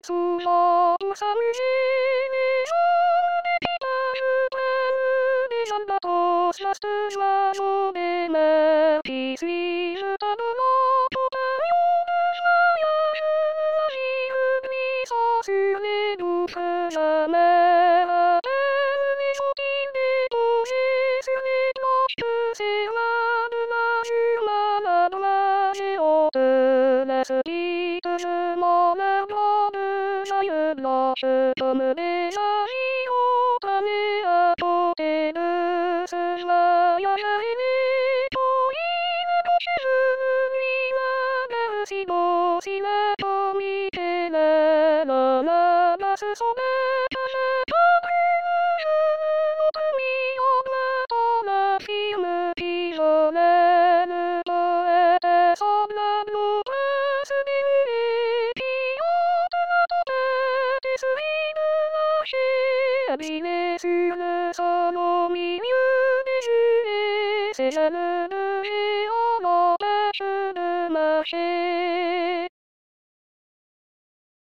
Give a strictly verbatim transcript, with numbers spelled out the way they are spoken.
Sous la douce musique, les hommes des villages prennent des albatros, lastes oiseaux des mers qui suivent à de longs compagnons de voyage. Navire glissant sur les douces amers, à peine les sont-ils déposés sur les planches que s'éloigne la jure malade, la géante laisse piteux leur grande jaille blanche comme des agilons tramés à côté de ce joyage aîné. Pauline Boucher lui la si beau, si laid comme Michel, la masse son bec à chaque brûle, notre mis en glaçant la firme pigeonnelle. Le poète est semblable au prince dénudé, qui hante la tempête et se rit de l'archer, abîmé sur le sol au milieu des huées. Ses ailes de géant l'empêchent de marcher.